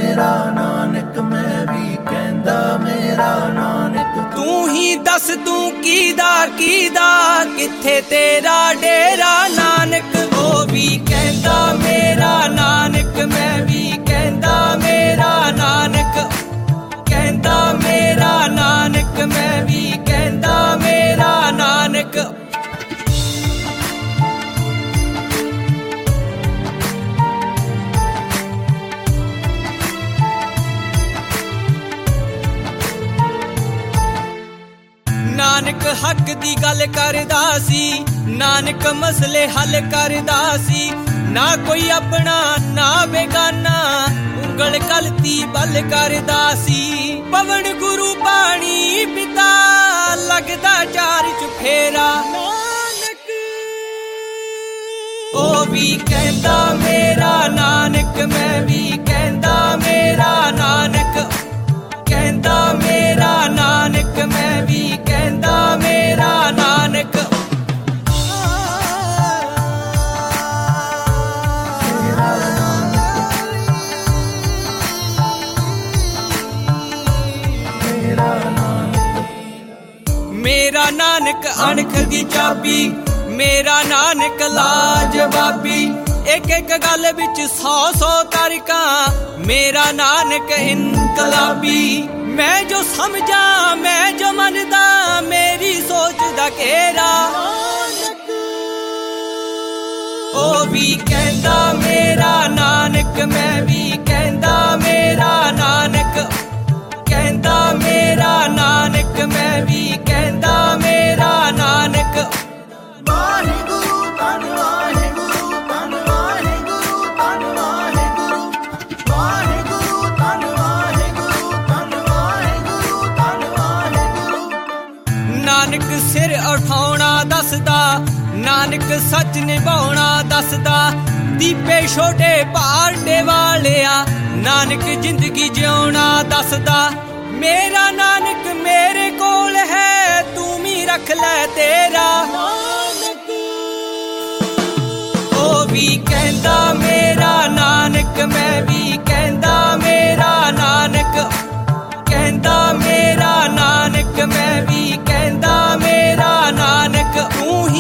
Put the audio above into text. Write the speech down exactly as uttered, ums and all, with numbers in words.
मेरा नानक मैं भी कहंदा मेरा नानक तू ही दस तू कीदा कीदा किथे तेरा डेरा नानक ओ भी कहंदा मेरा नानक मैं भी कहंदा मेरा नानक कहंदा मेरा नानक मैं भी कहंदा मेरा नानक नानक हक दी गल करदा सी नानक मसले हल करदा सी ना कोई अपना ना बेगाना उंगल गलती बल करदा सी पवन गुरु पानी पिता लगदा चार चुफेरा नानक ओ भी कहंदा मेरा नानक मैं भी कहंदा मेरा नानक कहंदा मेरा नानक मैं भी कहंदा मेरा नानक मेरा नानक अणख दी चाबी मेरा नानक लाजवाबी एक एक गल विच सौ सौ तारिकां मेरा नानक इनकलाबी मैं जो समझा मैं जो मनदा मेरी सोच दा घेरा ओ भी कहंदा मेरा नानक मैं भी कहंदा मेरा नानक कहंदा मेरा नानक मैं भी कहंदा मेरा नानक वाहिगुरु धन वाहिगुरु धन वाहिगुरु धन वाहिगुरु वाहिगुरु धन वाहिगुरु धन वाहिगुरु धन वाहिगुरु नानक सिर उठाउणा दसदा नानक सच निभाउणा दसदा दीपे छोटे पारडे वालिया नानक जिंदगी जिउणा दसदा मेरा नानक मेरे कोल है तू भी रख ले तेरा नानक ओ भी कहंदा मेरा नानक मैं भी कहंदा मेरा नानक कहंदा मेरा नानक मैं भी कहंदा मेरा नानक तू ही